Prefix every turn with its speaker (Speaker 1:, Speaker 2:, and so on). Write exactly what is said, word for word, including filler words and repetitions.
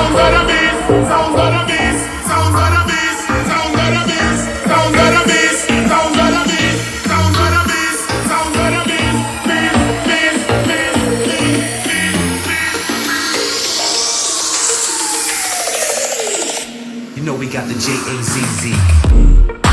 Speaker 1: of the beast, sounds of the beast, sounds of the beast, sounds of the beast, sounds of the beast, sounds of the beast, sounds of the beast, sounds of the beast, beast, beast, beast, beast, beast.
Speaker 2: You know we got the J A Z Z.